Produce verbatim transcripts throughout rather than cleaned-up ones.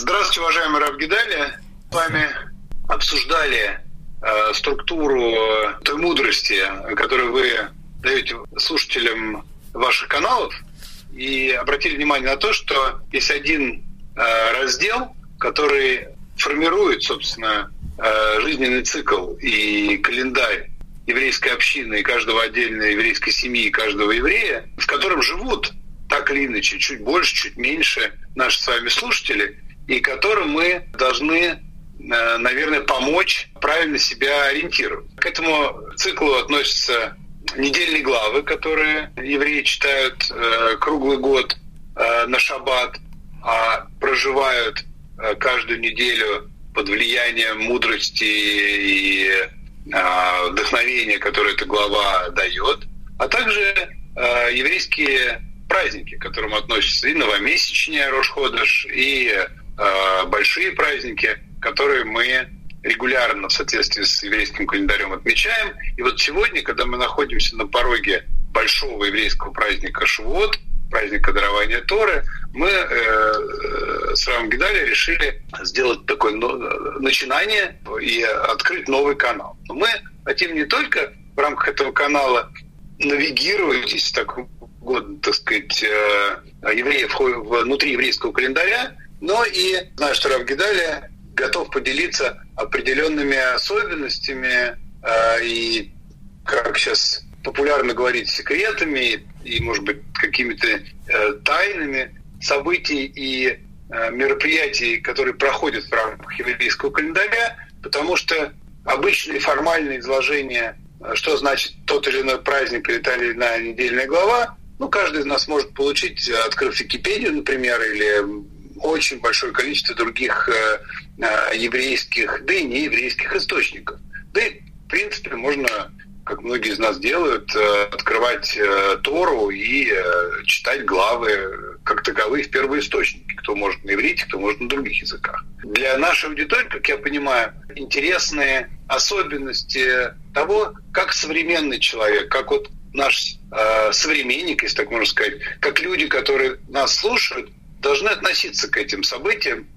Здравствуйте, уважаемый Рав Гедалия. С вами обсуждали э, структуру той мудрости, которую вы даете слушателям ваших каналов, и обратили внимание на то, что есть один э, раздел, который формирует, собственно, э, жизненный цикл и календарь еврейской общины и каждого отдельной еврейской семьи, и каждого еврея, в котором живут так или иначе, чуть больше, чуть меньше наши с вами слушатели, и которым мы должны, наверное, помочь правильно себя ориентировать. К этому циклу относятся недельные главы, которые евреи читают э, круглый год э, на шаббат, а проживают э, каждую неделю под влиянием мудрости и э, вдохновения, которое эта глава дает, а также э, еврейские праздники, к которым относятся и новомесячные Рош ходеш, и э, большие праздники, которые мы регулярно в соответствии с еврейским календарем отмечаем. И вот сегодня, когда мы находимся на пороге большого еврейского праздника Шавуот, праздника дарования Торы, мы э, с Равом Гедалия решили сделать такое начинание и открыть новый канал. Но мы хотим не только в рамках этого канала навигировать, если так угодно, так сказать, евреев внутри еврейского календаря, но и знаю, что Рав Гедалия готов поделиться определенными особенностями э, и, как сейчас популярно говорить, секретами и, может быть, какими-то э, тайнами событий и э, мероприятий, которые проходят в рамках еврейского календаря, потому что обычные формальные изложения, что значит тот или иной праздник или та или иная недельная глава, ну, каждый из нас может получить, открыв Википедию, например, или очень большое количество других э, э, еврейских, да и нееврейских источников. Да и, в принципе, можно, как многие из нас делают, э, открывать э, Тору и э, читать главы как таковые в первоисточнике. Кто может на иврите, кто может на других языках. Для нашей аудитории, как я понимаю, интересные особенности того, как современный человек, как вот наш э, современник, если так можно сказать, как люди, которые нас слушают, должны относиться к этим событиям,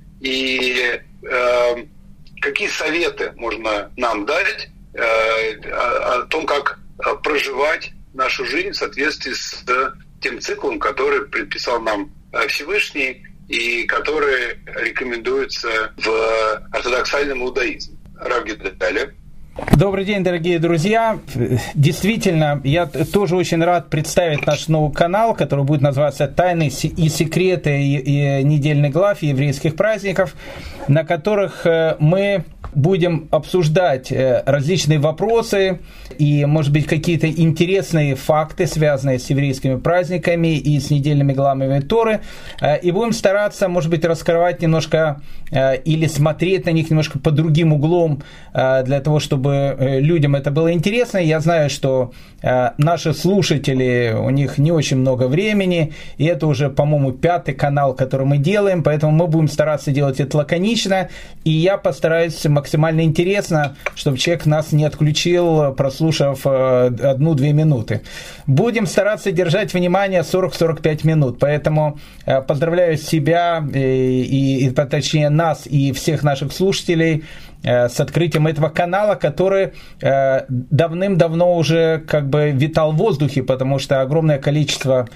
и э, какие советы можно нам дать э, о, о том, как проживать нашу жизнь в соответствии с тем циклом, который предписал нам Всевышний и который рекомендуется в ортодоксальном иудаизме. Рав Гедалия. Добрый день, дорогие друзья. Действительно, я тоже очень рад представить наш новый канал, который будет называться «Тайны и секреты недельных глав еврейских праздников», на которых мы будем обсуждать различные вопросы и, может быть, какие-то интересные факты, связанные с еврейскими праздниками и с недельными главами Торы. И будем стараться, может быть, раскрывать немножко или смотреть на них немножко под другим углом, для того, чтобы людям это было интересно. Я знаю, что наши слушатели, у них не очень много времени, и это уже, по-моему, пятый канал, который мы делаем, поэтому мы будем стараться делать это лаконично, и я постараюсь максимально интересно, чтобы человек нас не отключил, прослушав одну-две минуты. Будем стараться держать внимание сорок-сорок пять минут, поэтому поздравляю себя, и, и, точнее нас и всех наших слушателей с открытием этого канала, который э, давным-давно уже как бы витал в воздухе, потому что огромное количество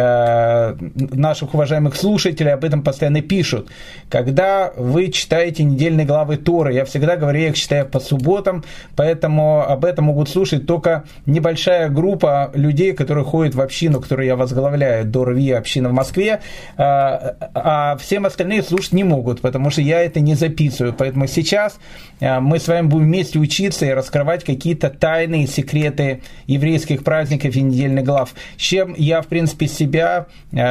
э, наших уважаемых слушателей об этом постоянно пишут. Когда вы читаете недельные главы Торы, я всегда говорю, я их читаю по субботам, поэтому об этом могут слушать только небольшая группа людей, которые ходят в общину, которую я возглавляю, Дор Ви, община в Москве, э, а всем остальные слушать не могут, потому что я это не записываю. Поэтому сейчас мы с вами будем вместе учиться и раскрывать какие-то тайные секреты еврейских праздников и недельных глав, с чем я, в принципе, себя,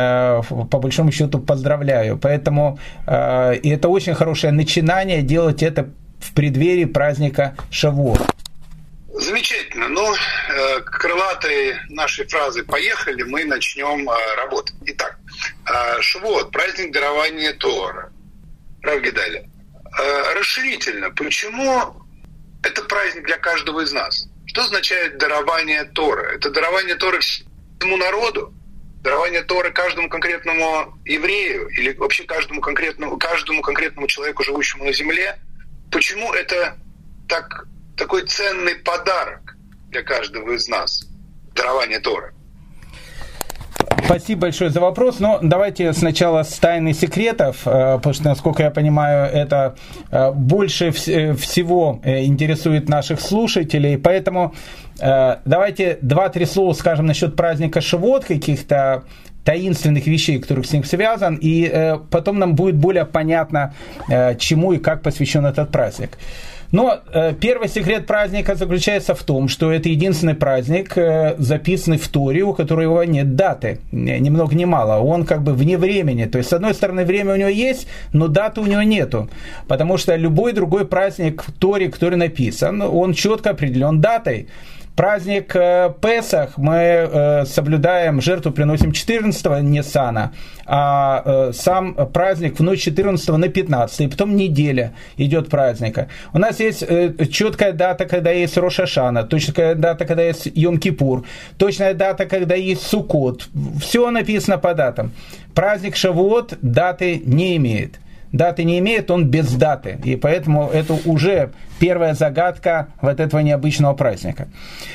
по большому счету, поздравляю. Поэтому и это очень хорошее начинание делать это в преддверии праздника Шавуот. Замечательно. Ну, крылатой нашей фразы «поехали» мы начнем работать. Итак, Шавуот, праздник дарования Торы. Рав Гедалия. Расширительно, почему это праздник для каждого из нас? Что означает дарование Торы? Это дарование Торы всему народу? дарование Торы каждому конкретному еврею или вообще каждому конкретному, каждому конкретному человеку, живущему на земле, почему это так, такой ценный подарок для каждого из нас, дарование Торы? Спасибо большое за вопрос. Но давайте сначала с тайны секретов, потому что, насколько я понимаю, это больше всего интересует наших слушателей. Поэтому давайте два-три слова скажем насчет праздника Шавуот, каких-то таинственных вещей, которых с ним связан, и потом нам будет более понятно, чему и как посвящен этот праздник. Но э, первый секрет праздника заключается в том, что это единственный праздник, э, записанный в Торе, у которого нет даты, ни много ни мало. Он как бы вне времени. То есть, с одной стороны, время у него есть, но даты у него нету. Потому что любой другой праздник в Торе, который написан, он четко определен датой. Праздник э, Песах мы э, соблюдаем, жертву приносим четырнадцатого Ниссана, а э, сам праздник в ночь четырнадцатого на пятнадцатое, и потом неделя идет праздника. У нас есть э, четкая дата, когда есть Рош ха-Шана, точная дата, когда есть Йом-Кипур, точная дата, когда есть Суккот. Все написано по датам. Праздник Шавуот даты не имеет. Даты не имеет, он без даты. И поэтому это уже первая загадка вот этого необычного праздника.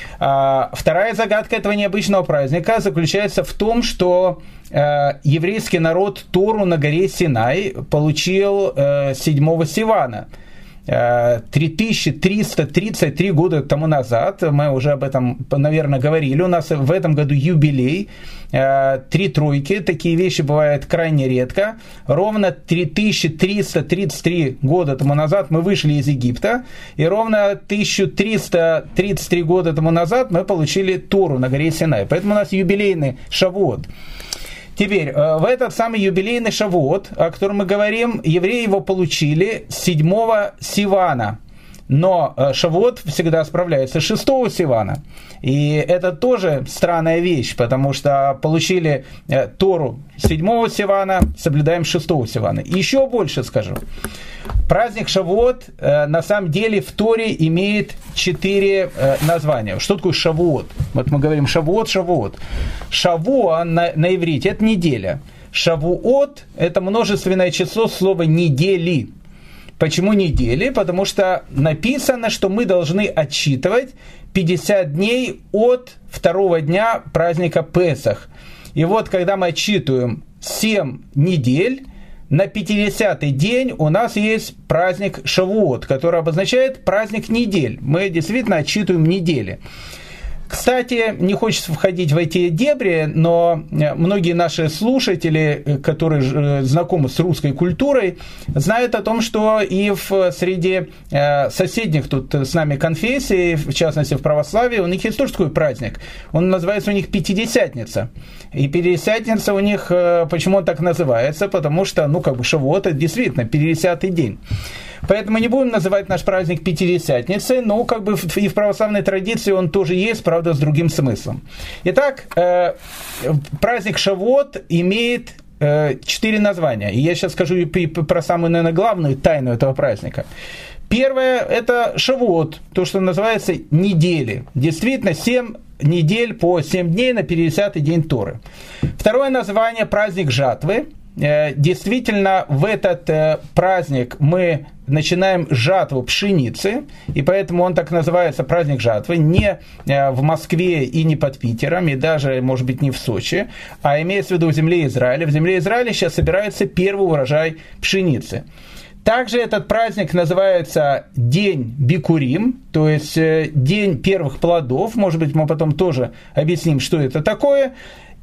А, вторая загадка этого необычного праздника заключается в том, что э, еврейский народ Тору на горе Синай получил э, седьмого Сивана. три тысячи триста тридцать три года тому назад, мы уже об этом, наверное, говорили, у нас в этом году юбилей, три тройки, такие вещи бывают крайне редко. Ровно три тысячи триста тридцать три года тому назад мы вышли из Египта, и ровно тысяча триста тридцать три года тому назад мы получили Тору на горе Синай. Поэтому у нас юбилейный Шавуот. Теперь, в этот самый юбилейный Шавуот, о котором мы говорим, евреи его получили седьмого Сивана. Но Шавуот всегда справляется шестого Сивана. И это тоже странная вещь, потому что получили Тору седьмого Сивана, соблюдаем шестого Сивана. Еще больше скажу. Праздник Шавуот на самом деле в Торе имеет четыре названия. Что такое Шавуот? Вот мы говорим Шавуот, Шавуот. Шавуа на, на иврите – это неделя. Шавуот – это множественное число слова «недели». Почему недели? Потому что написано, что мы должны отсчитывать пятьдесят дней от второго дня праздника Песах. И вот, когда мы отсчитываем семь недель, на пятидесятый день у нас есть праздник Шавуот, который обозначает праздник недель. Мы действительно отсчитываем недели. Кстати, не хочется входить в эти дебри, но многие наши слушатели, которые знакомы с русской культурой, знают о том, что и в среди соседних тут с нами конфессий, в частности в православии, у них есть тоже такой праздник. Он называется у них Пятидесятница. И Пятидесятница у них, почему он так называется? Потому что, ну, как бы Шавуот, это действительно пятидесятый день. Поэтому не будем называть наш праздник Пятидесятницей, но как бы и в православной традиции он тоже есть, правда, с другим смыслом. Итак, э, праздник Шавуот имеет э, четыре названия. И я сейчас скажу и про самую, наверное, главную тайну этого праздника. Первое – это Шавуот, то, что называется недели. Действительно, семь недель по семь дней на пятидесятый день Торы. Второе название – праздник жатвы. Действительно, в этот праздник мы начинаем жатву пшеницы, и поэтому он так называется праздник жатвы, не в Москве и не под Питером, и даже, может быть, не в Сочи, а имеется в виду в земле Израиля. В земле Израиля сейчас собирается первый урожай пшеницы. Также этот праздник называется День Бикурим, то есть День первых плодов. Может быть, мы потом тоже объясним, что это такое.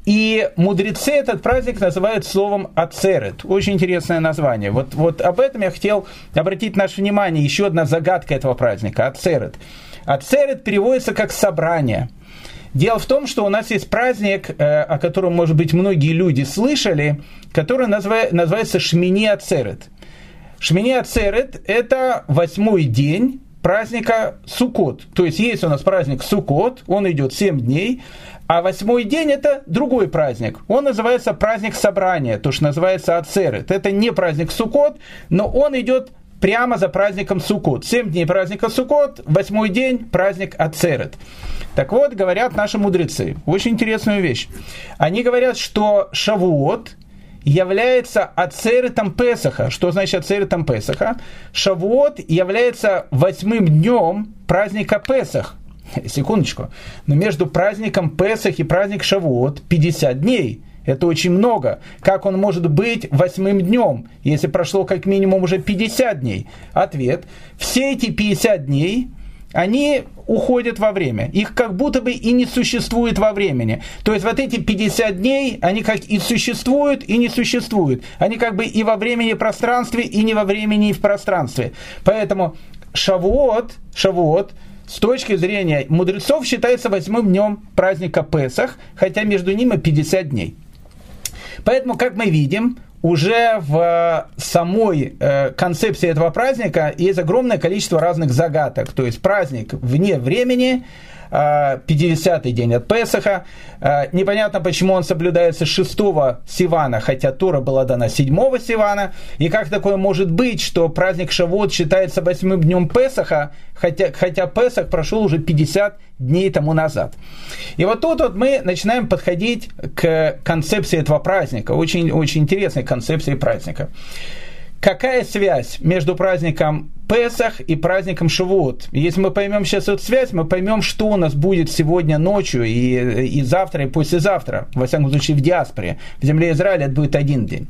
И мудрецы этот праздник называют словом «ацерет». Очень интересное название. Вот, вот об этом я хотел обратить наше внимание. Еще одна загадка этого праздника – «ацерет». «Ацерет» переводится как «собрание». Дело в том, что у нас есть праздник, о котором, может быть, многие люди слышали, который называется Шмини Ацерет. Шмини Ацерет – это восьмой день праздника Суккот. То есть есть у нас праздник Суккот, он идет семь дней, а восьмой день – это другой праздник. Он называется праздник собрания, то, что называется Ацерет. Это не праздник Суккот, но он идет прямо за праздником Суккот. Семь дней праздника Суккот, восьмой день праздник Ацерет. Так вот, говорят наши мудрецы, очень интересную вещь. Они говорят, что Шавуот является Ацеретом Песаха. Что значит Ацеретом Песаха? Шавуот является восьмым днем праздника Песах. Секундочку. Но между праздником Песах и праздником Шавуот пятьдесят дней. Это очень много. Как он может быть восьмым днем, если прошло как минимум уже пятьдесят дней? Ответ. Все эти пятьдесят дней, они уходят во время. Их как будто бы и не существует во времени. То есть вот эти пятьдесят дней, они как и существуют, и не существуют. Они как бы и во времени и пространстве, и не во времени и в пространстве. Поэтому Шавуот, Шавуот с точки зрения мудрецов считается восьмым днем праздника Песах, хотя между ними пятьдесят дней. Поэтому, как мы видим, уже в самой э, концепции этого праздника есть огромное количество разных загадок. То есть праздник вне времени, э, пятидесятый день от Песаха. Э, непонятно, почему он соблюдается с шестого Сивана, хотя Тора была дана седьмого Сивана. И как такое может быть, что праздник Шавуот считается восьмым днем Песаха, хотя, хотя Песах прошел уже пятьдесят дней тому назад. И вот тут вот мы начинаем подходить к концепции этого праздника. Очень, очень интересной концепции праздника. Какая связь между праздником Песах и праздником Шавуот? Если мы поймем сейчас эту связь, мы поймем, что у нас будет сегодня ночью и, и завтра, и послезавтра. Во всяком случае, в диаспоре. В земле Израиля это будет один день.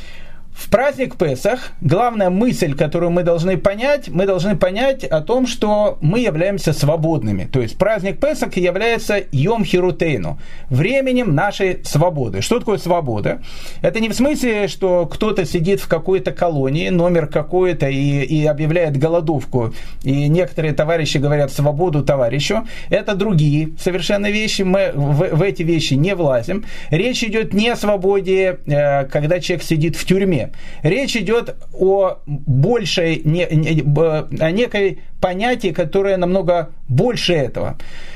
В праздник Песах главная мысль, которую мы должны понять, мы должны понять о том, что мы являемся свободными. То есть праздник Песах является Йом Хирутейну, временем нашей свободы. Что такое свобода? Это не в смысле, что кто-то сидит в какой-то колонии, номер какой-то, и, и объявляет голодовку. И некоторые товарищи говорят свободу товарищу. Это другие совершенно вещи. Мы в, в эти вещи не влазим. Речь идет не о свободе, когда человек сидит в тюрьме. Речь идет о большей, не, не, о некой понятии, которое намного больше этого.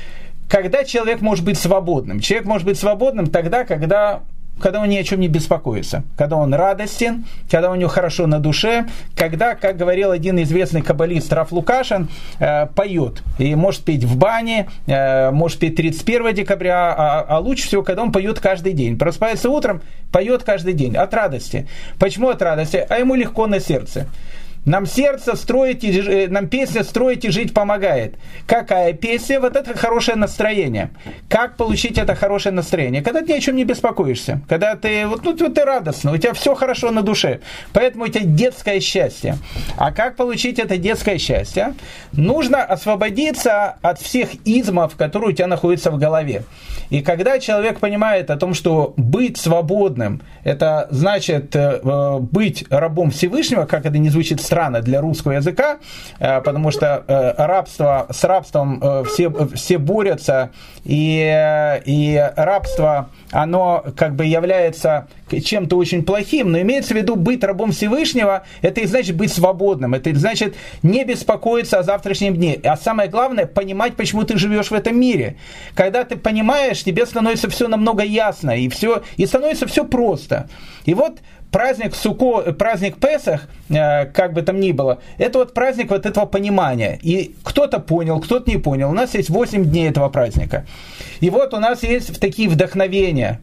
Когда человек может быть свободным? Человек может быть свободным тогда, когда, когда он ни о чем не беспокоится, когда он радостен, когда у него хорошо на душе, когда, как говорил один известный каббалист Раф Лукашин, э, поет. И может петь в бане, э, может петь тридцать первого декабря, а, а лучше всего, когда он поет каждый день. Просыпается утром, поет каждый день от радости. Почему от радости? А ему легко на сердце. Нам сердце строить, и, нам песня строить и жить помогает. Какая песня? Вот это хорошее настроение. Как получить это хорошее настроение? Когда ты ни о чем не беспокоишься. Когда ты, вот, ну, ты радостно, у тебя все хорошо на душе. Поэтому у тебя детское счастье. А как получить это детское счастье? Нужно освободиться от всех измов, которые у тебя находятся в голове. И когда человек понимает о том, что быть свободным, это значит э, быть рабом Всевышнего, как это не звучит странно для русского языка, э, потому что э, рабство, с рабством э, все, все борются, и, э, и рабство, оно как бы является чем-то очень плохим, но имеется в виду быть рабом Всевышнего, это и значит быть свободным, это и значит не беспокоиться о завтрашнем дне, а самое главное, понимать, почему ты живешь в этом мире. Когда ты понимаешь, тебе становится все намного ясно, и, все, и становится все просто. И вот праздник Суккот, праздник Песах, э, как бы там ни было, это вот праздник вот этого понимания. И кто-то понял, кто-то не понял. У нас есть восемь дней этого праздника. И вот у нас есть такие вдохновения.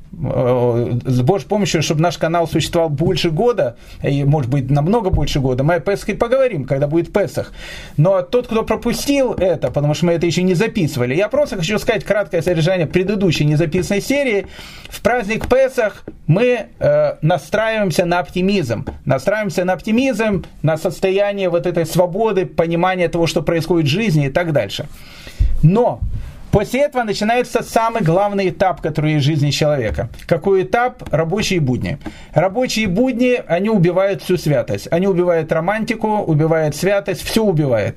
Э, с Божьей помощью, чтобы наш канал существовал больше года, и, может быть, намного больше года, мы о Песахе поговорим, когда будет Песах. Но тот, кто пропустил это, потому что мы это еще не записывали, я просто хочу сказать краткое содержание предыдущей незаписанной серии. В праздник Песах мы э, настраиваемся на оптимизм. Настраиваемся на оптимизм, на состояние вот этой свободы, понимания того, что происходит в жизни и так дальше. Но после этого начинается самый главный этап, который есть в жизни человека. Какой этап? Рабочие будни. Рабочие будни, они убивают всю святость. Они убивают романтику, убивают святость, все убивают.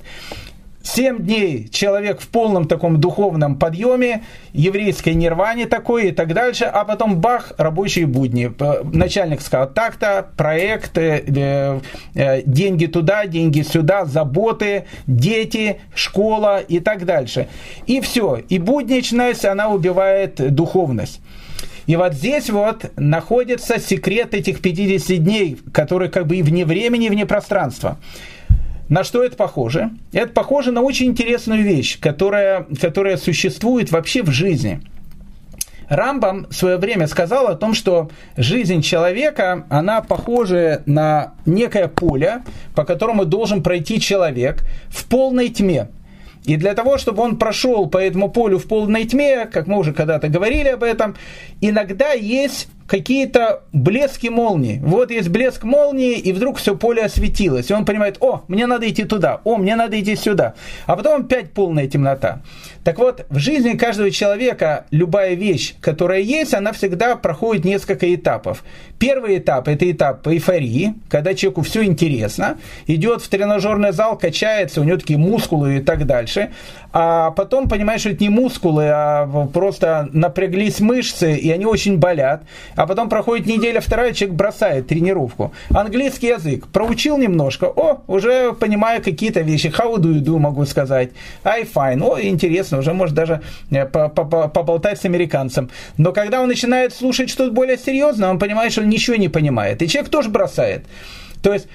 Семь дней человек в полном таком духовном подъеме, еврейской нирване такой и так дальше, а потом бах, рабочие будни. Начальник сказал так-то, проект, э, э, деньги туда, деньги сюда, заботы, дети, школа и так дальше. И все. И будничность, она убивает духовность. И вот здесь вот находится секрет этих пятидесяти дней, которые как бы и вне времени, и вне пространства. На что это похоже? Это похоже на очень интересную вещь, которая, которая существует вообще в жизни. Рамбам в свое время сказал о том, что жизнь человека, она похожа на некое поле, по которому должен пройти человек в полной тьме. И для того, чтобы он прошел по этому полю в полной тьме, как мы уже когда-то говорили об этом, иногда есть какие-то блески молнии. Вот есть блеск молнии, и вдруг все поле осветилось. И он понимает: о, мне надо идти туда, о, мне надо идти сюда. А потом опять полная темнота. Так вот, в жизни каждого человека любая вещь, которая есть, она всегда проходит несколько этапов. Первый этап – это этап эйфории, когда человеку все интересно, идет в тренажерный зал, качается, у него такие мускулы и так дальше. А потом понимаешь, что это не мускулы, а просто напряглись мышцы, и они очень болят. А потом проходит неделя, вторая, человек бросает тренировку. Английский язык проучил немножко, о, уже понимаю какие-то вещи. How do you do, могу сказать. I fine, о, интересно, уже может даже поболтать с американцем. Но когда он начинает слушать что-то более серьезное, он понимает, что он ничего не понимает. И человек тоже бросает. То есть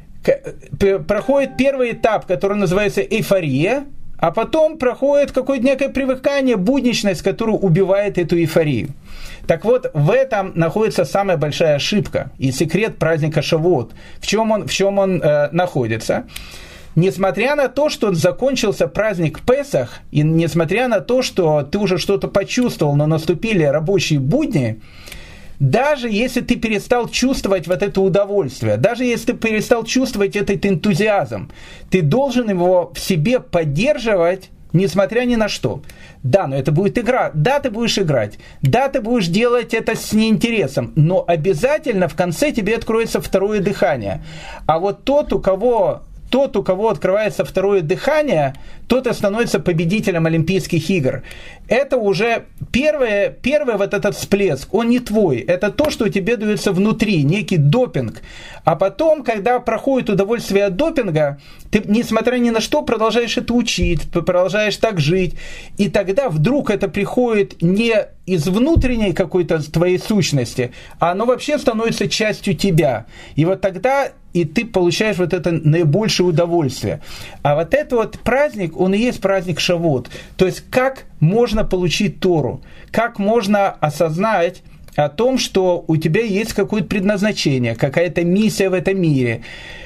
проходит первый этап, который называется эйфория, а потом проходит какое-то некое привыкание, будничность, которая убивает эту эйфорию. Так вот, в этом находится самая большая ошибка и секрет праздника Шавуот. В чем он, в чем он э, находится? Несмотря на то, что закончился праздник Песах, и несмотря на то, что ты уже что-то почувствовал, но наступили рабочие будни, даже если ты перестал чувствовать вот это удовольствие, даже если ты перестал чувствовать этот энтузиазм, ты должен его в себе поддерживать, несмотря ни на что. Да, но это будет игра. Да, ты будешь играть. Да, ты будешь делать это с неинтересом. Но обязательно в конце тебе откроется второе дыхание. А вот тот, у кого... Тот, у кого открывается второе дыхание, тот и становится победителем Олимпийских игр. Это уже первое, первый вот этот всплеск, он не твой. Это то, что тебе дается внутри, некий допинг. А потом, когда проходит удовольствие от допинга, ты, несмотря ни на что, продолжаешь это учить, продолжаешь так жить. И тогда вдруг это приходит не из внутренней какой-то твоей сущности, а оно вообще становится частью тебя. И вот тогда и ты получаешь вот это наибольшее удовольствие. А вот этот вот праздник, он и есть праздник Шавуот. То есть как можно получить Тору, как можно осознать о том, что у тебя есть какое-то предназначение, какая-то миссия в этом мире.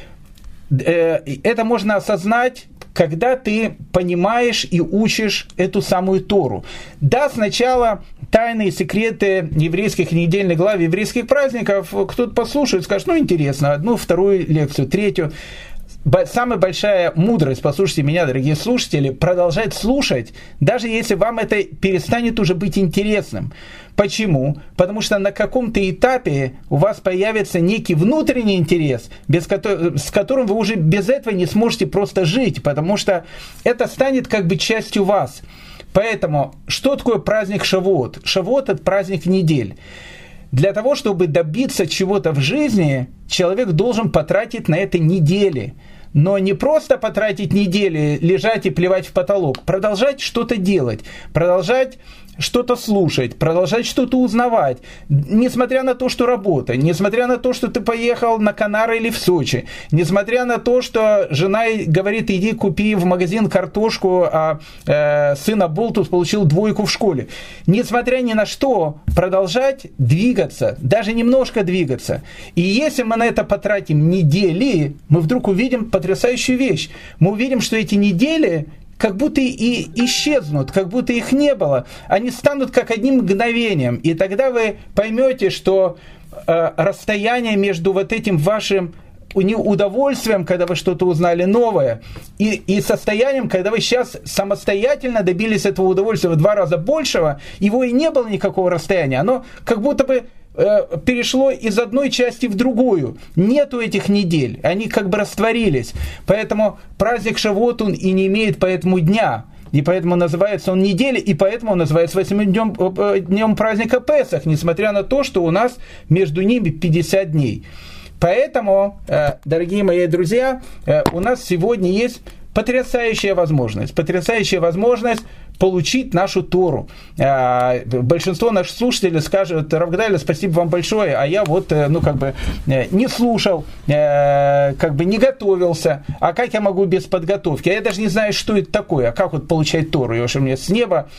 Это можно осознать, когда ты понимаешь и учишь эту самую Тору. Да, сначала тайные секреты еврейских недельных глав, еврейских праздников кто-то послушает, скажет: ну интересно, одну, вторую лекцию, третью. Самая большая мудрость, послушайте меня, дорогие слушатели, продолжать слушать, даже если вам это перестанет уже быть интересным. Почему? Потому что на каком-то этапе у вас появится некий внутренний интерес, без ко- с которым вы уже без этого не сможете просто жить, потому что это станет как бы частью вас. Поэтому, что такое праздник Шавуот? Шавуот – это праздник недель. Для того, чтобы добиться чего-то в жизни, человек должен потратить на это недели. Но не просто потратить недели, лежать и плевать в потолок. Продолжать что-то делать, продолжать что-то слушать, продолжать что-то узнавать. Несмотря на то, что работа, несмотря на то, что ты поехал на Канары или в Сочи, несмотря на то, что жена говорит: иди купи в магазин картошку, а э, сын Аболтус получил двойку в школе. Несмотря ни на что, продолжать двигаться, даже немножко двигаться. И если мы на это потратим недели, мы вдруг увидим потрясающую вещь. Мы увидим, что эти недели как будто и исчезнут, как будто их не было. Они станут как одним мгновением. И тогда вы поймете, что э, расстояние между вот этим вашим удовольствием, когда вы что-то узнали новое, и, и состоянием, когда вы сейчас самостоятельно добились этого удовольствия в два раза большего, его и не было никакого расстояния. Оно как будто бы перешло из одной части в другую. Нету этих недель. Они как бы растворились. Поэтому праздник Шавуот, он и не имеет поэтому дня. И поэтому называется он неделей, и поэтому он называется восьмым днем, днем праздника Песах, несмотря на то, что у нас между ними пятьдесят дней. Поэтому, дорогие мои друзья, у нас сегодня есть потрясающая возможность, потрясающая возможность получить нашу Тору. Большинство наших слушателей скажут: Рав Гедалия, спасибо вам большое, а я вот, ну, как бы, не слушал, как бы не готовился. А как я могу без подготовки? А я даже не знаю, что это такое. А как вот получать Тору? Ее что, мне с неба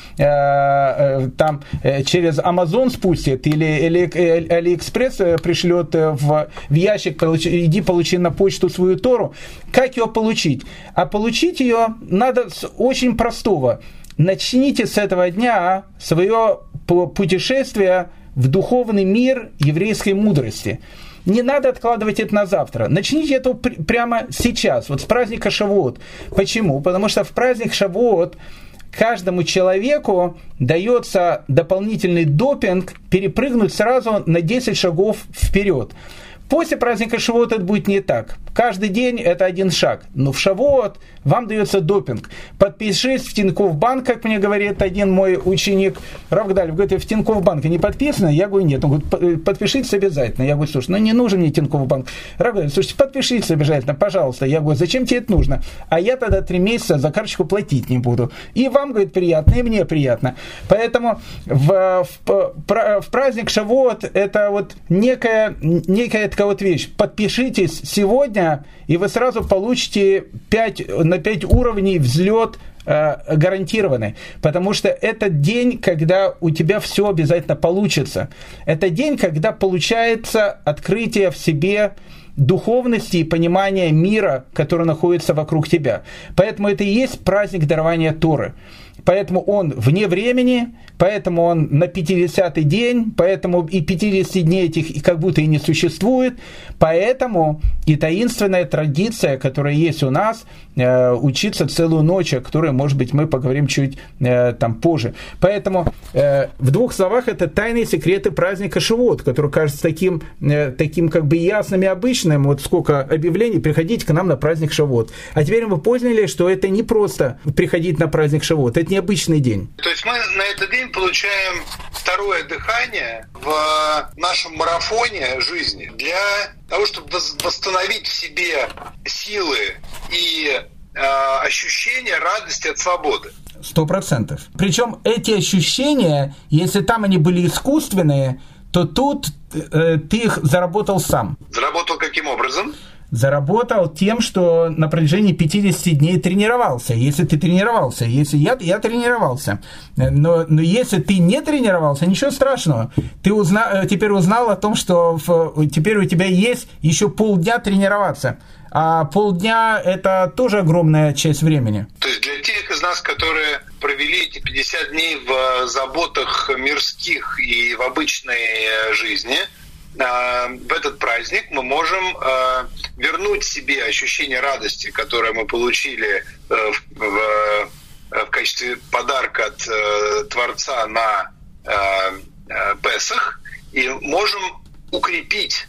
там через Амазон спустят или, или Алиэкспресс пришлет в, в ящик, получи, иди получи на почту свою Тору. Как ее получить? А получить ее надо с очень простого. Начните с этого дня свое путешествие в духовный мир еврейской мудрости. Не надо откладывать это на завтра. Начните это прямо сейчас, вот с праздника Шавуот. Почему? Потому что в праздник Шавуот каждому человеку дается дополнительный допинг перепрыгнуть сразу на десять шагов вперед. После праздника Шавуот это будет не так. Каждый день это один шаг. Но в Шавуот вам дается допинг. Подпишись в Тинькофф банк, как мне говорит один мой ученик. Рав Гедалия говорит: в Тинькофф банке не подписано? Я говорю: нет. Он говорит: подпишитесь обязательно. Я говорю: слушай, ну не нужен мне Тинькофф банк. Рав Гедалия: слушайте, подпишитесь обязательно, пожалуйста. Я говорю: зачем тебе это нужно? А я тогда три месяца за карточку платить не буду. И вам, говорит, приятно, и мне приятно. Поэтому в, в, в праздник Шавуот это вот некая, некая такая вот вещь. Подпишитесь сегодня, и вы сразу получите пять, на пять уровней взлет э, гарантированный. Потому что это день, когда у тебя все обязательно получится. Это день, когда получается открытие в себе духовности и понимания мира, который находится вокруг тебя. Поэтому это и есть праздник дарования Торы. Поэтому он вне времени, поэтому он на пятидесятый день, поэтому и пятьдесят дней этих как будто и не существует, поэтому и таинственная традиция, которая есть у нас, э, учиться целую ночь, о которой, может быть, мы поговорим чуть э, там позже. Поэтому э, в двух словах это тайные секреты праздника Шавуот, который кажется таким, э, таким как бы ясным и обычным. Вот сколько объявлений: приходите к нам на праздник Шавуот. А теперь мы поняли, что это не просто приходить на праздник Шавуот, это необычный день. То есть мы на этот день получаем второе дыхание в нашем марафоне жизни для того, чтобы восстановить в себе силы и э, ощущение радости от свободы. Сто процентов. Причем эти ощущения, если там они были искусственные, то тут э, ты их заработал сам. Заработал каким образом? Заработал тем, что на протяжении пятидесяти дней тренировался. Если ты тренировался, если я, я тренировался. Но, но если ты не тренировался, ничего страшного. Ты узна, теперь узнал о том, что в, теперь у тебя есть еще полдня тренироваться. А полдня – это тоже огромная часть времени. То есть для тех из нас, которые провели эти пятьдесят дней в заботах мирских и в обычной жизни, в этот праздник мы можем вернуть себе ощущение радости, которое мы получили в, в, в качестве подарка от Творца на Песах, и можем укрепить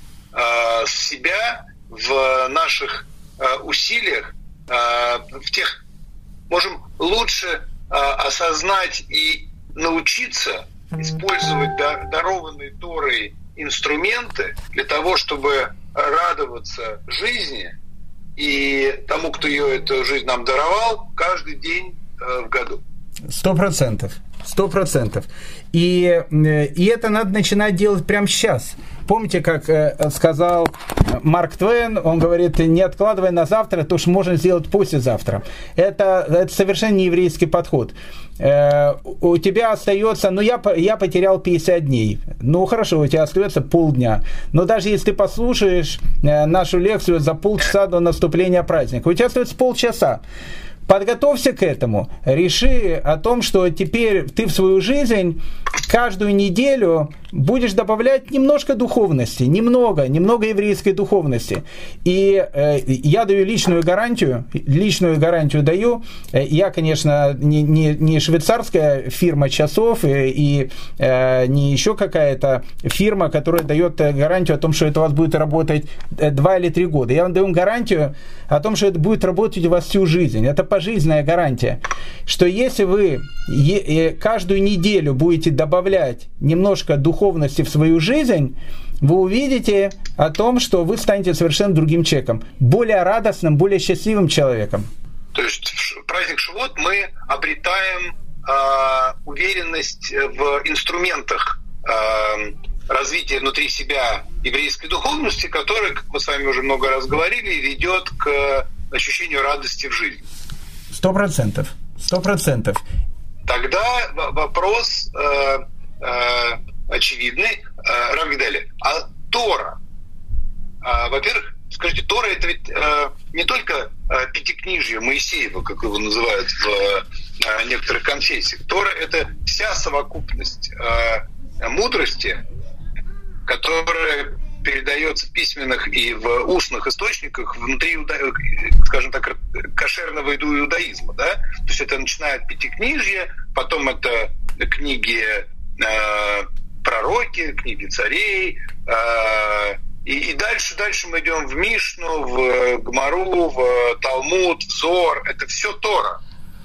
себя в наших усилиях, в тех, можем лучше осознать и научиться использовать дарованные Торой инструменты для того, чтобы радоваться жизни и тому, кто ее, эту жизнь нам даровал, каждый день э, в году. Сто процентов. Сто процентов. И, и это надо начинать делать прямо сейчас. Помните, как э, сказал Марк Твен, он говорит: не откладывай на завтра то, что можно сделать послезавтра. Это, это совершенно не еврейский подход. Э, у тебя остается, ну я, я потерял пятьдесят дней. Ну хорошо, у тебя остается полдня. Но даже если ты послушаешь э, нашу лекцию за полчаса до наступления праздника, у тебя остается полчаса. Подготовься к этому, реши о том, что теперь ты в свою жизнь каждую неделю будешь добавлять немножко духовности, немного, немного еврейской духовности. И э, я даю личную гарантию, личную гарантию даю. Я, конечно, не, не, не швейцарская фирма часов и, и э, не еще какая-то фирма, которая дает гарантию о том, что это у вас будет работать два или три года. Я вам даю гарантию о том, что это будет работать у вас всю жизнь. Это пожизненная гарантия, что если вы каждую неделю будете добавлять немножко духовности в свою жизнь, вы увидите о том, что вы станете совершенно другим человеком, более радостным, более счастливым человеком. То есть в праздник Шавуот мы обретаем э, уверенность в инструментах э, развития внутри себя еврейской духовности, которая, как мы с вами уже много раз говорили, ведет к ощущению радости в жизни. Сто процентов. Сто процентов. Тогда вопрос э, э, очевидный, э, Рав Гидалия, а Тора? Э, во-первых, скажите, Тора это ведь э, не только э, пятикнижье Моисеева, как его называют в э, некоторых конфессиях. Тора это вся совокупность э, мудрости, которая передается в письменных и в устных источниках внутри, скажем так, кошерного иудаизма, да? То есть это начиная от пятикнижья, потом это книги э, пророки, книги царей, э, и, и дальше, дальше мы идем в Мишну, в Гмару, в Талмуд, в Зоар. Это все Тора.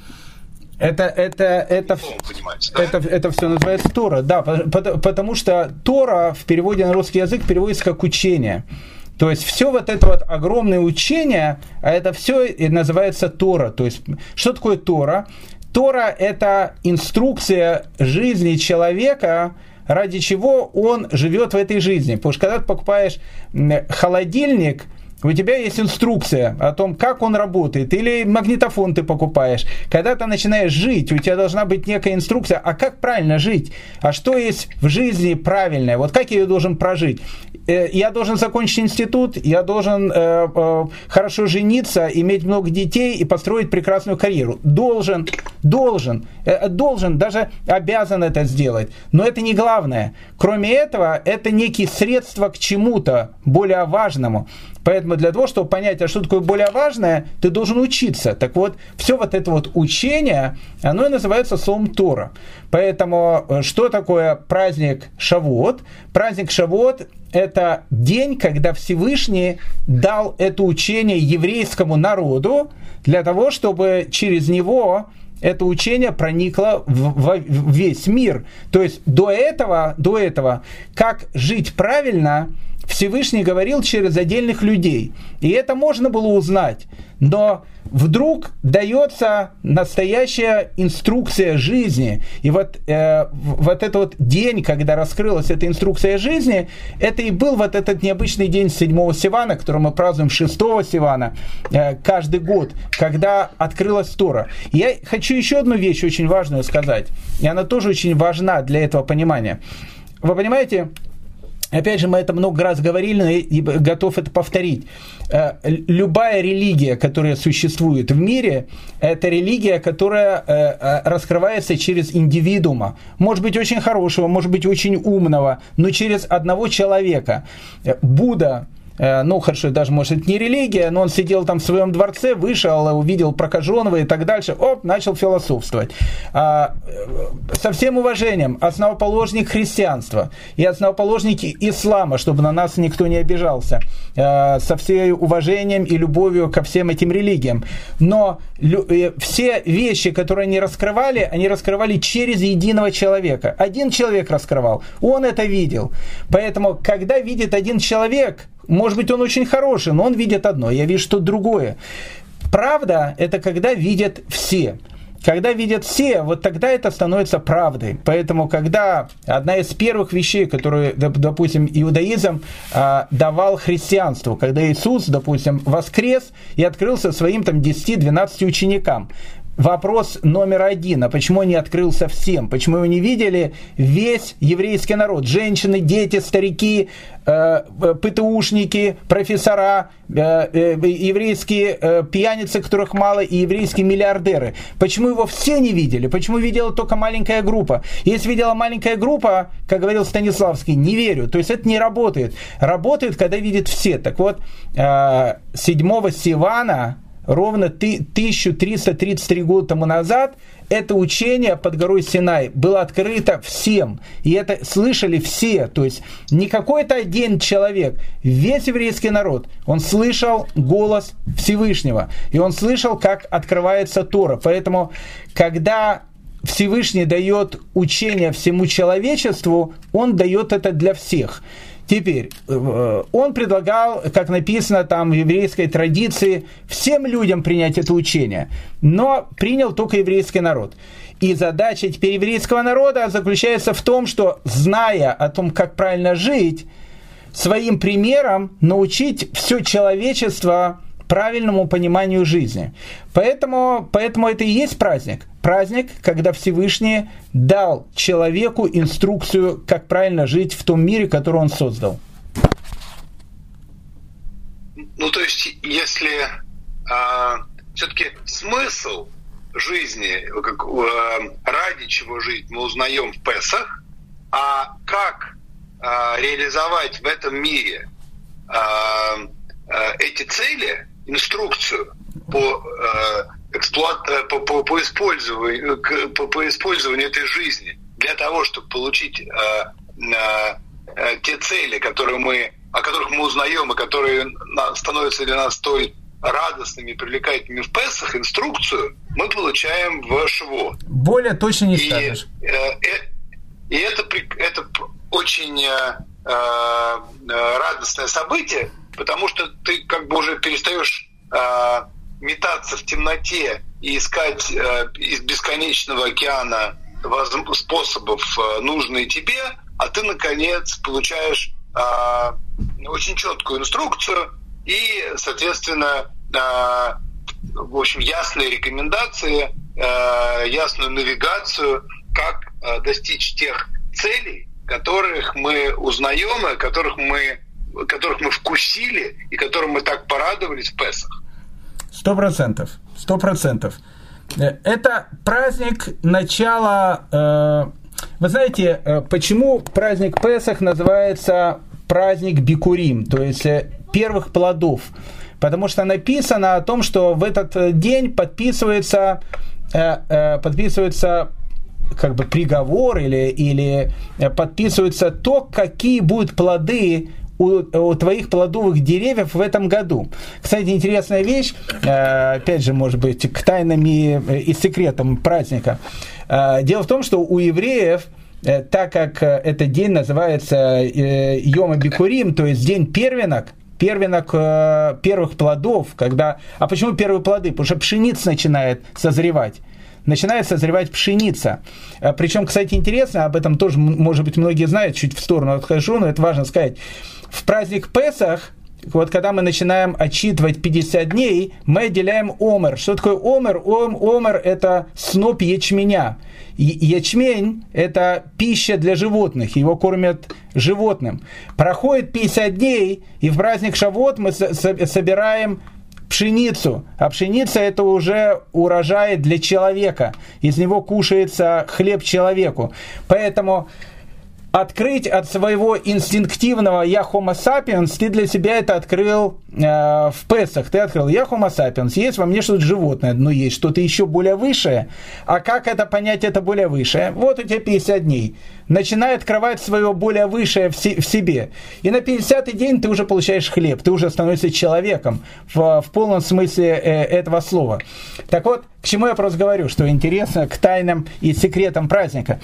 Это, это, это, да? это, это все называется Тора, да, потому что Тора в переводе на русский язык переводится как учение. То есть все вот это вот огромное учение, а это все и называется Тора. То есть что такое Тора? Тора – это инструкция жизни человека, ради чего он живет в этой жизни. Потому что когда ты покупаешь холодильник, у тебя есть инструкция о том, как он работает, или магнитофон ты покупаешь. Когда ты начинаешь жить, у тебя должна быть некая инструкция, а как правильно жить, а что есть в жизни правильное, вот как я ее должен прожить. Я должен закончить институт, я должен э, э, хорошо жениться, иметь много детей и построить прекрасную карьеру. Должен, должен, э, должен, даже обязан это сделать. Но это не главное. Кроме этого, это некие средства к чему-то более важному. Поэтому для того, чтобы понять, а что такое более важное, ты должен учиться. Так вот, все вот это вот учение, оно и называется словом Тора. Поэтому что такое праздник Шавуот? Праздник Шавуот – это день, когда Всевышний дал это учение еврейскому народу для того, чтобы через него это учение проникло в, в весь мир. То есть до этого, до этого, как жить правильно, Всевышний говорил через отдельных людей. И это можно было узнать. Но вдруг дается настоящая инструкция жизни. И вот, э, вот этот вот день, когда раскрылась эта инструкция жизни, это и был вот этот необычный день седьмого Сивана, который мы празднуем шестого Сивана э, каждый год, когда открылась Тора. И я хочу еще одну вещь очень важную сказать. И она тоже очень важна для этого понимания. Вы понимаете, опять же, мы это много раз говорили, и готов это повторить. Любая религия, которая существует в мире, это религия, которая раскрывается через индивидуума. Может быть, очень хорошего, может быть, очень умного, но через одного человека. Будда, ну, хорошо, даже, может, это не религия, но он сидел там в своем дворце, вышел, увидел прокаженного и так дальше, оп, начал философствовать. А, со всем уважением, основоположник христианства и основоположники ислама, чтобы на нас никто не обижался, а, со всем уважением и любовью ко всем этим религиям. Но лю, все вещи, которые они раскрывали, они раскрывали через единого человека. Один человек раскрывал, он это видел. Поэтому, когда видит один человек, может быть, он очень хороший, но он видит одно, я вижу что-то другое. Правда – это когда видят все. Когда видят все, вот тогда это становится правдой. Поэтому, когда одна из первых вещей, которые, допустим, иудаизм а, давал христианству, когда Иисус, допустим, воскрес и открылся своим там десяти-двенадцати ученикам, вопрос номер один, а почему он не открылся всем? Почему его не видели весь еврейский народ? Женщины, дети, старики, э, ПТУшники, профессора, э, э, еврейские э, пьяницы, которых мало, и еврейские миллиардеры. Почему его все не видели? Почему видела только маленькая группа? Если видела маленькая группа, как говорил Станиславский, не верю. То есть это не работает. Работает, когда видят все. Так вот, э, седьмого Сивана, ровно тысяча триста тридцать три года тому назад, это учение под горой Синай было открыто всем. И это слышали все. То есть не какой-то один человек, весь еврейский народ, он слышал голос Всевышнего. И он слышал, как открывается Тора. Поэтому, когда Всевышний дает учение всему человечеству, он дает это для всех. Теперь, он предлагал, как написано там в еврейской традиции, всем людям принять это учение, но принял только еврейский народ. И задача теперь еврейского народа заключается в том, что, зная о том, как правильно жить, своим примером научить все человечество правильному пониманию жизни. Поэтому, поэтому это и есть праздник. Праздник, когда Всевышний дал человеку инструкцию, как правильно жить в том мире, который он создал. Ну, то есть, если а, все-таки смысл жизни, как, а, ради чего жить, мы узнаем в Песах, а как а, реализовать в этом мире а, а, эти цели, инструкцию по, э, эксплуат... по, по, по, использованию, по, по использованию этой жизни для того, чтобы получить э, э, те цели, которые мы, о которых мы узнаем и которые становятся для нас столь радостными и привлекательными в Песах, инструкцию мы получаем в Шивот. Более точно не скажешь. И, э, и это, это очень э, э, радостное событие, потому что ты как бы уже перестаешь э, метаться в темноте и искать э, из бесконечного океана воз... способов, э, нужные тебе, а ты, наконец, получаешь э, очень четкую инструкцию и, соответственно, э, в общем, ясные рекомендации, э, ясную навигацию, как э, достичь тех целей, которых мы узнаем, и которых мы которых мы вкусили и которым мы так порадовались в Песах. Сто процентов. Сто процентов. Это праздник начала... Э, вы знаете, э, почему праздник Песах называется праздник Бикурим, то есть э, первых плодов? Потому что написано о том, что в этот день подписывается, э, э, подписывается как бы приговор или, или подписывается то, какие будут плоды У, у твоих плодовых деревьев в этом году. Кстати, интересная вещь, опять же, может быть, к тайнам и секретам праздника. Дело в том, что у евреев, так как этот день называется Йом Бикурим, то есть день первенок, первенок первых плодов, когда... А почему первые плоды? Потому что пшеница начинает созревать. Начинает созревать пшеница. Причем, кстати, интересно, об этом тоже, может быть, многие знают, чуть в сторону отхожу, но это важно сказать. В праздник Песах, вот когда мы начинаем отсчитывать пятьдесят дней, мы отделяем омер. Что такое омер? Ом, омер – это сноп ячменя. И ячмень – это пища для животных, его кормят животным. Проходит пятьдесят дней, и в праздник Шавот мы собираем пшеницу, а пшеница это уже урожай для человека, из него кушается хлеб человеку, поэтому открыть от своего инстинктивного «я homo sapiens», ты для себя это открыл э, в Песах. Ты открыл «я homo sapiens», есть во мне что-то животное, но есть что-то еще более высшее. А как это понять, это более высшее? Вот у тебя пятьдесят дней. Начинай открывать свое более высшее в, си- в себе. И на пятидесятый день ты уже получаешь хлеб, ты уже становишься человеком в, в полном смысле э, этого слова. Так вот, к чему я просто говорю, что интересно, к тайнам и секретам праздника.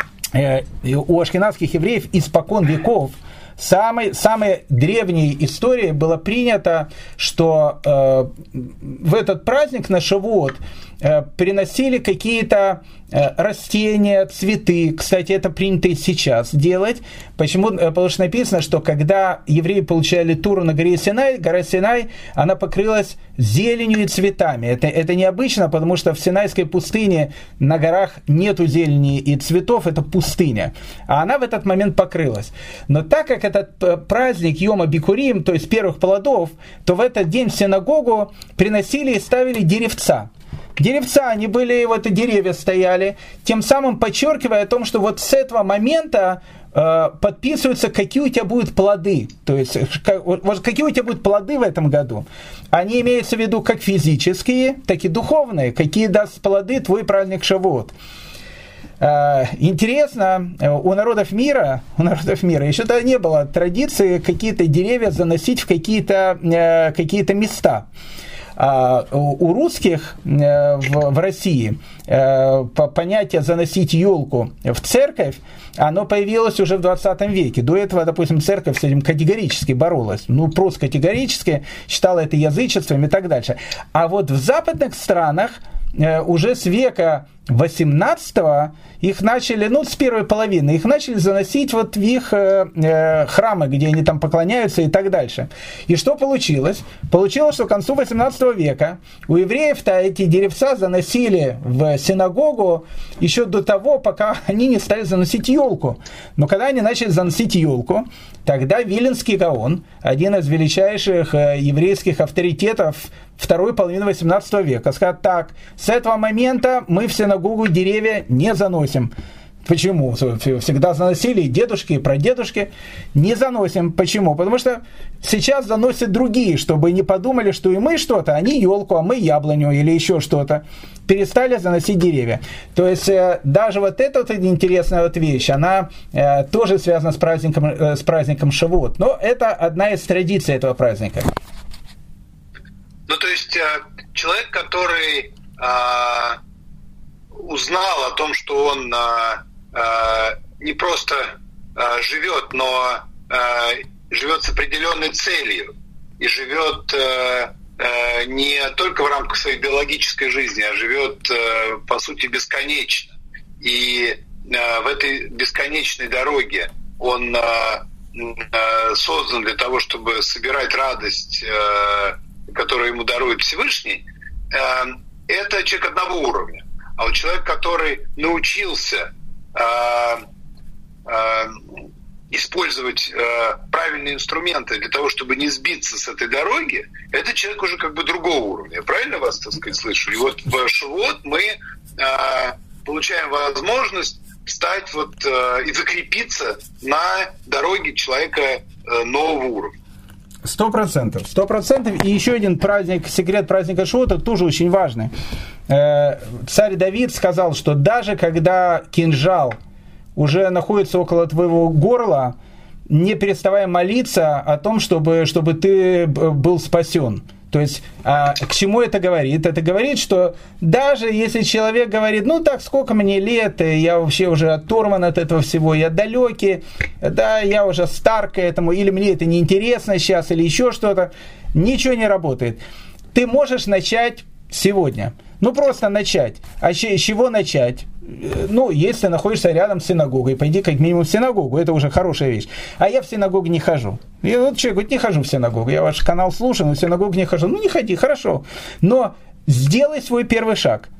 У ашкеназских евреев испокон веков самой, самой древней историей было принято, что э, в этот праздник на Шавуот э, приносили какие-то э, растения, цветы. Кстати, это принято и сейчас делать. Почему? Потому что написано, что когда евреи получали Туру на горе Синай, гора Синай, она покрылась зеленью и цветами. Это, это необычно, потому что в Синайской пустыне на горах нету зелени и цветов, это пустыня. А она в этот момент покрылась. Но так как этот праздник Йома Бикурим, то есть первых плодов, то в этот день в синагогу приносили и ставили деревца. Деревца, они были, вот и деревья стояли, тем самым подчеркивая о том, что вот с этого момента э, подписываются, какие у тебя будут плоды. То есть, как, вот, какие у тебя будут плоды в этом году. Они имеются в виду как физические, так и духовные. Какие даст плоды твой праздник Шавуот. Э, интересно, у народов мира, у народов мира еще тогда не было традиции какие-то деревья заносить в какие-то, э, какие-то места. А у русских в России понятие «заносить елку в церковь», оно появилось уже в двадцатом веке. До этого, допустим, церковь с этим категорически боролась. Ну, просто категорически считала это язычеством и так дальше. А вот в западных странах уже с века восемнадцатого их начали, ну, с первой половины, их начали заносить вот в их э, храмы, где они там поклоняются и так дальше. И что получилось? Получилось, что к концу восемнадцатого века у евреев-то эти деревца заносили в синагогу еще до того, пока они не стали заносить елку. Но когда они начали заносить елку, тогда Виленский Гаон, один из величайших э, еврейских авторитетов второй половины восемнадцатого века, сказал: так, с этого момента мы в синагогу деревья не заносим. Почему? Всегда заносили и дедушки, и прадедушки. Не заносим. Почему? Потому что сейчас заносят другие, чтобы не подумали, что и мы что-то, они елку, а мы яблоню или еще что-то. Перестали заносить деревья. То есть даже вот эта вот интересная вот вещь, она тоже связана с праздником, с праздником Шавуот. Но это одна из традиций этого праздника. Ну, то есть человек, который а, узнал о том, что он а, а, не просто а, живет, но а, живет с определенной целью и живет а, а, не только в рамках своей биологической жизни, а живет, а, по сути, бесконечно. И а, в этой бесконечной дороге он а, а, создан для того, чтобы собирать радость, а, который ему дарует Всевышний, это человек одного уровня. А вот человек, который научился использовать правильные инструменты для того, чтобы не сбиться с этой дороги, это человек уже как бы другого уровня. Я правильно вас, так сказать, слышу? И вот в Шавуот мы получаем возможность стать вот и закрепиться на дороге человека нового уровня. Сто процентов, сто процентов. И еще один праздник, секрет праздника Шавуота тоже очень важный. Царь Давид сказал, что даже когда кинжал уже находится около твоего горла, не переставай молиться о том, чтобы, чтобы ты был спасен. То есть, а, к чему это говорит? Это говорит, что даже если человек говорит: ну так, сколько мне лет, я вообще уже оторван от этого всего, я далекий, да, я уже стар к этому, или мне это неинтересно сейчас, или еще что-то, ничего не работает. Ты можешь начать сегодня. Ну, просто начать. А с чего начать? Ну, если ты находишься рядом с синагогой, пойди как минимум в синагогу, это уже хорошая вещь. А я в синагогу не хожу. И вот человек говорит: не хожу в синагогу, я ваш канал слушаю, но в синагогу не хожу. Ну, не ходи, хорошо. Но сделай свой первый шаг.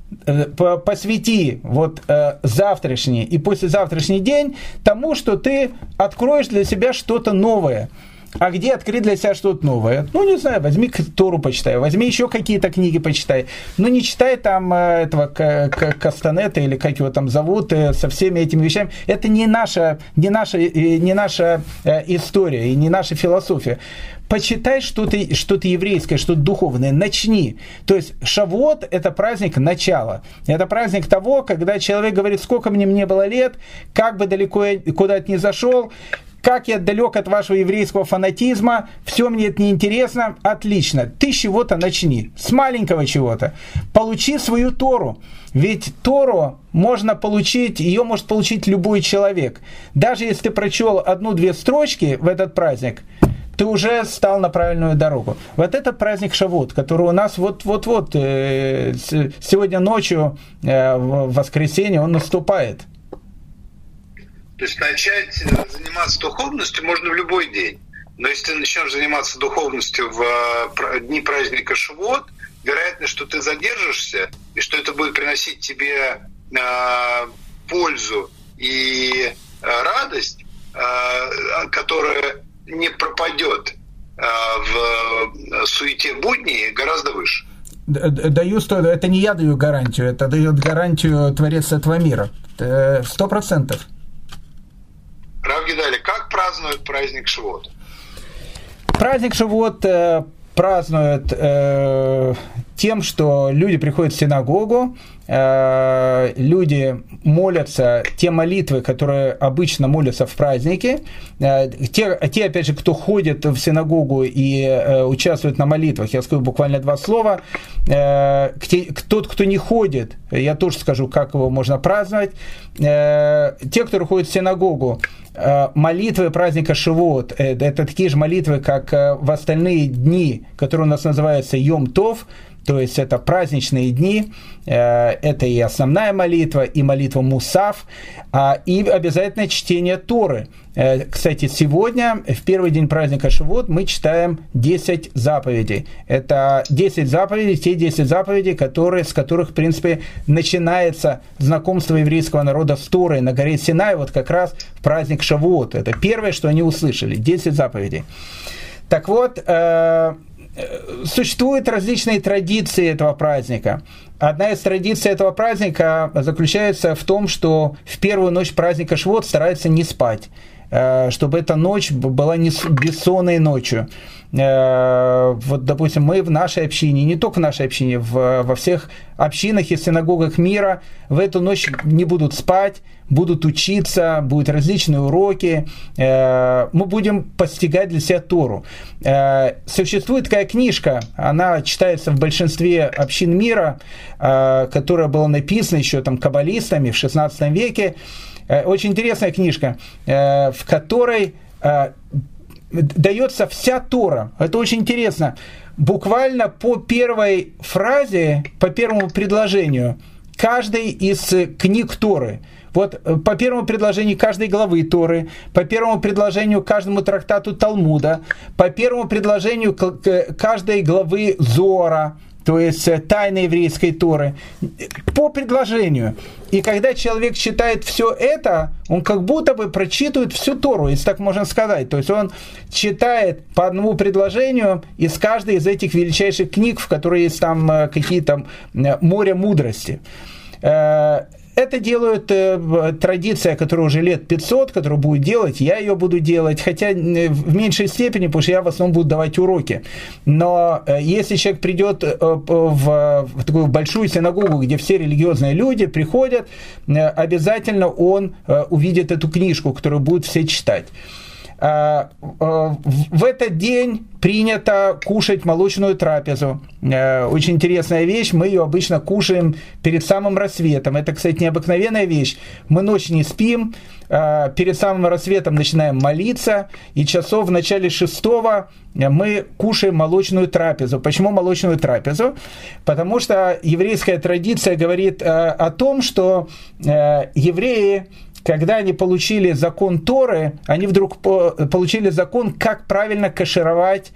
Посвяти вот завтрашний и послезавтрашний день тому, что ты откроешь для себя что-то новое. А где открыть для себя что-то новое? Ну, не знаю, возьми Тору почитай, возьми еще какие-то книги почитай. Ну, не читай там этого Кастанета или как его там зовут, со всеми этими вещами. Это не наша, не наша, не наша история и не наша философия. Почитай что-то, что-то еврейское, что-то духовное, начни. То есть Шавуот – это праздник начала. Это праздник того, когда человек говорит: сколько мне не было лет, как бы далеко я куда-то не зашел, как я далек от вашего еврейского фанатизма, все мне это неинтересно, отлично. Ты с чего-то начни, с маленького чего-то. Получи свою Тору. Ведь Тору можно получить, ее может получить любой человек. Даже если ты прочел одну-две строчки в этот праздник, ты уже стал на правильную дорогу. Вот этот праздник Шавуот, который у нас вот-вот-вот, э, сегодня ночью, э, в воскресенье, он наступает. То есть начать заниматься духовностью можно в любой день. Но если ты начнешь заниматься духовностью в дни праздника Шавуот, вероятно, что ты задержишься, и что это будет приносить тебе э, пользу и э, радость, э, которая не пропадет э, в суете будней, гораздо выше. Даю сто, это не я даю гарантию, это дает гарантию Творец этого мира. Сто процентов. Рав Гидалия, как празднуют праздник Шавуот? Праздник Шавуот э, празднуют э, тем, что люди приходят в синагогу, люди молятся те молитвы, которые обычно молятся в празднике. Те, те, опять же, кто ходит в синагогу и участвует на молитвах, я скажу буквально два слова. Тот, кто не ходит, я тоже скажу, как его можно праздновать. Те, кто ходит в синагогу, молитвы праздника Шивот, это такие же молитвы, как в остальные дни, которые у нас называются Йом-Тов, то есть это праздничные дни, это и основная молитва, и молитва Мусав, и обязательно чтение Торы. Кстати, сегодня, в первый день праздника Шивот, мы читаем десять заповедей. Это десять заповедей, те десять заповедей, которые, с которых, в принципе, начинается знакомство еврейского народа с Торой на горе Синай, вот как раз в праздник Шавуот. Это первое, что они услышали, десять заповедей. Так вот, существуют различные традиции этого праздника. Одна из традиций этого праздника заключается в том, что в первую ночь праздника Шивот стараются не спать, чтобы эта ночь была не бессонной ночью. Вот, допустим, мы в нашей общине, не только в нашей общине, в, во всех общинах и синагогах мира в эту ночь не будут спать, будут учиться, будут различные уроки, мы будем постигать для себя Тору. Существует такая книжка, она читается в большинстве общин мира, которая была написана еще там каббалистами в шестнадцатом веке. Очень интересная книжка, в которой дается вся Тора. Это очень интересно. Буквально по первой фразе, по первому предложению каждой из книг Торы. Вот по первому предложению каждой главы Торы, по первому предложению каждому трактату Талмуда, по первому предложению каждой главы Зоара, то есть тайны еврейской Торы, по предложению. И когда человек читает все это, он как будто бы прочитывает всю Тору, если так можно сказать. То есть он читает по одному предложению из каждой из этих величайших книг, в которых есть там какие-то море мудрости. Это делают э, традиция, которая уже лет пятьсот, которую будет делать, я ее буду делать, хотя в меньшей степени, потому что я в основном буду давать уроки. Но э, если человек придет э, в, в такую большую синагогу, где все религиозные люди приходят, э, обязательно он э, увидит эту книжку, которую будут все читать. В этот день принято кушать молочную трапезу. Очень интересная вещь, мы ее обычно кушаем перед самым рассветом. Это, кстати, необыкновенная вещь. Мы ночь не спим, перед самым рассветом начинаем молиться, и часов в начале шестого мы кушаем молочную трапезу. Почему молочную трапезу? Потому что еврейская традиция говорит о том, что евреи, когда они получили закон Торы, они вдруг получили закон, как правильно кашировать,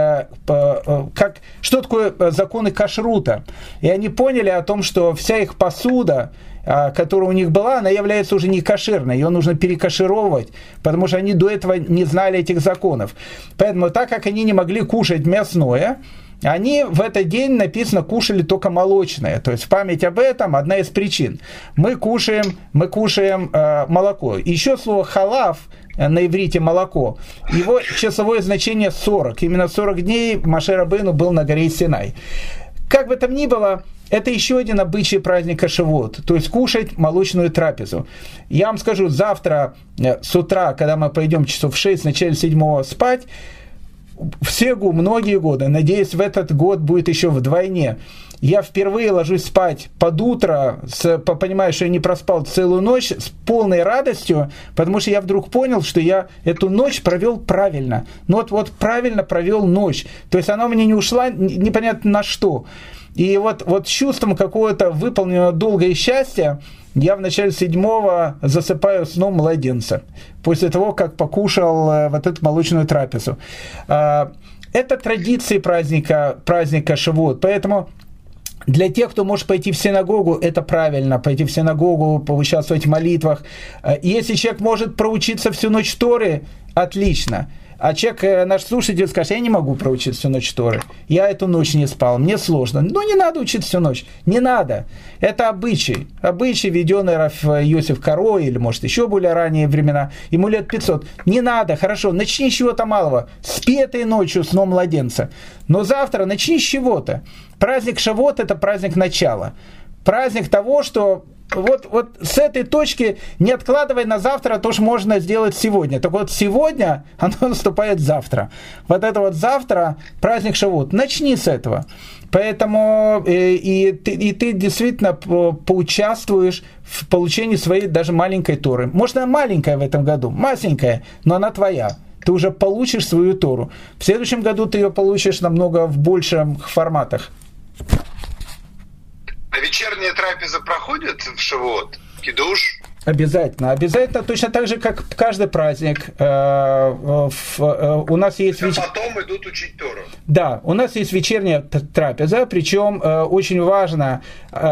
как, что такое законы кашрута. И они поняли о том, что вся их посуда, которая у них была, она является уже не кошерной, ее нужно перекашировать, потому что они до этого не знали этих законов. Поэтому, так как они не могли кушать мясное, они в этот день, написано, кушали только молочное. То есть в память об этом одна из причин. Мы кушаем, мы кушаем э, молоко. Еще слово халав, на иврите молоко, его часовое значение сорок. Именно сорок дней Моше Рабейну был на горе Синай. Как бы там ни было, это еще один обычай праздника Шивот, то есть кушать молочную трапезу. Я вам скажу, завтра с утра, когда мы пойдем часов в шесть, в начале седьмого спать, в Сегу многие годы, надеюсь, в этот год будет еще вдвойне, я впервые ложусь спать под утро, с, понимая, что я не проспал целую ночь, с полной радостью, потому что я вдруг понял, что я эту ночь провел правильно. Ну вот, вот правильно провел ночь. То есть она у меня не ушла непонятно на что. И вот, вот с чувством какого-то выполненного долга и счастья я в начале седьмого засыпаю сном младенца, после того, как покушал вот эту молочную трапезу. Это традиции праздника, праздника Шивот, поэтому для тех, кто может пойти в синагогу, это правильно, пойти в синагогу, поучаствовать в молитвах. Если человек может проучиться всю ночь Торы, отлично. А человек, наш слушатель, скажет, я не могу проучить всю ночь Торы. Я эту ночь не спал, мне сложно. Ну, не надо учить всю ночь. Не надо. Это обычай. Обычай, введенный Рав Йосиф Каро, или, может, еще более ранние времена. Ему лет пятьсот. Не надо, хорошо, начни с чего-то малого. Спи этой ночью сном младенца. Но завтра начни с чего-то. Праздник Шавуот – это праздник начала. Праздник того, что... Вот, вот с этой точки не откладывай на завтра то, что можно сделать сегодня. Так вот, сегодня оно наступает завтра. Вот это вот завтра праздник Шавуот. Начни с этого. Поэтому и, и, ты, и ты действительно по, поучаствуешь в получении своей даже маленькой Торы. Может, она маленькая в этом году, масенькая, но она твоя. Ты уже получишь свою Тору. В следующем году ты ее получишь намного в больших форматах. А вечерняя трапеза проходит в Шавуот? Кидуш? Обязательно. Обязательно, точно так же, как каждый праздник. У нас есть... Веч... потом идут учить Тору. Да, у нас есть вечерняя трапеза, причем очень важно,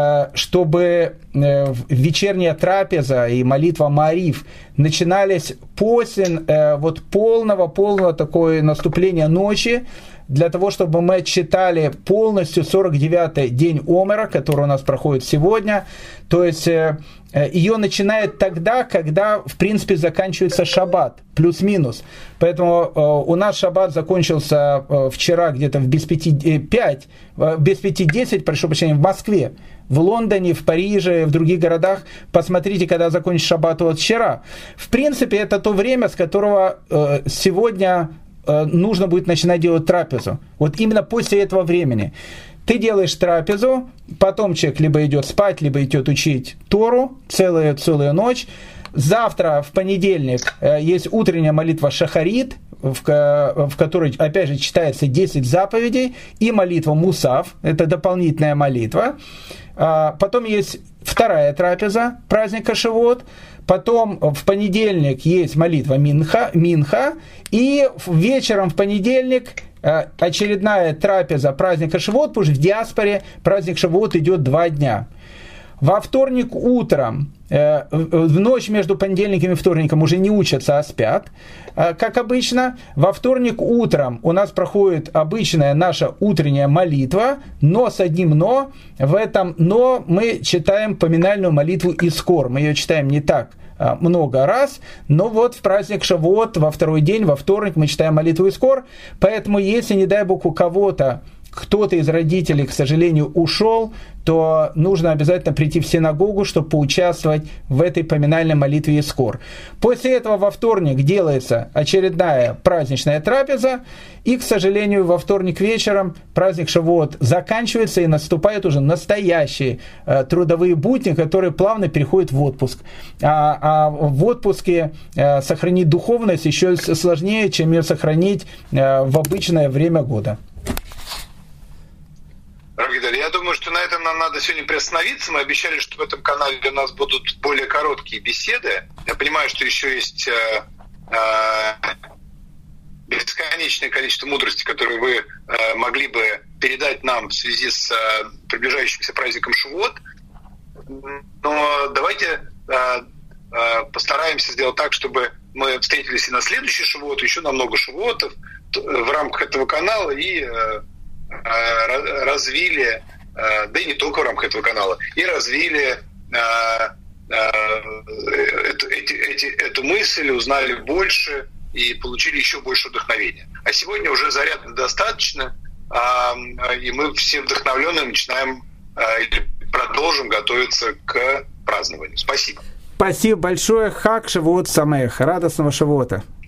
чтобы вечерняя трапеза и молитва Маариф начинались после вот полного-полного такое наступления ночи, для того, чтобы мы читали полностью сорок девятый день Омера, который у нас проходит сегодня. То есть ее начинает тогда, когда, в принципе, заканчивается шаббат, плюс-минус. Поэтому у нас шаббат закончился вчера где-то в без пяти пять, без пяти десять, прошу прощения, в Москве. В Лондоне, в Париже, в других городах. Посмотрите, когда закончится шаббат вот вчера. В принципе, это то время, с которого сегодня нужно будет начинать делать трапезу. Вот именно после этого времени. Ты делаешь трапезу, потом человек либо идет спать, либо идет учить Тору целую, целую ночь. Завтра, в понедельник, есть утренняя молитва Шахарит, в, в которой, опять же, читается десять заповедей, и молитва Мусав, это дополнительная молитва. Потом есть вторая трапеза праздника Шавуот. Потом в понедельник есть молитва Минха, Минха, и вечером в понедельник очередная трапеза праздника Шавуот, потому что в диаспоре праздник Шавуот идет два дня. Во вторник утром, в ночь между понедельником и вторником уже не учатся, а спят, как обычно. Во вторник утром у нас проходит обычная наша утренняя молитва, но с одним «но». В этом «но» мы читаем поминальную молитву Искор. Мы ее читаем не так много раз, но вот в праздник Шавуот во второй день, во вторник мы читаем молитву Искор. Поэтому если, не дай Бог, у кого-то кто-то из родителей, к сожалению, ушел, то нужно обязательно прийти в синагогу, чтобы поучаствовать в этой поминальной молитве Искор. После этого во вторник делается очередная праздничная трапеза, и, к сожалению, во вторник вечером праздник Шавуот заканчивается, и наступают уже настоящие э, трудовые будни, которые плавно переходят в отпуск. А, а в отпуске э, сохранить духовность еще сложнее, чем ее сохранить э, в обычное время года. Я думаю, что на этом нам надо сегодня приостановиться. Мы обещали, что в этом канале у нас будут более короткие беседы. Я понимаю, что еще есть э, э, бесконечное количество мудрости, которую вы э, могли бы передать нам в связи с э, приближающимся праздником Шавуот. Но давайте э, э, постараемся сделать так, чтобы мы встретились и на следующий Шавуот, еще на много Шавуотов в рамках этого канала и э, развили, да и не только в рамках этого канала, и развили эту, эти, эти, эту мысль, узнали больше и получили еще больше вдохновения. А сегодня уже заряда достаточно, и мы все вдохновленные начинаем или продолжим готовиться к празднованию. Спасибо. Спасибо большое. Хаг Шавуот Самех. Радостного Шавуота.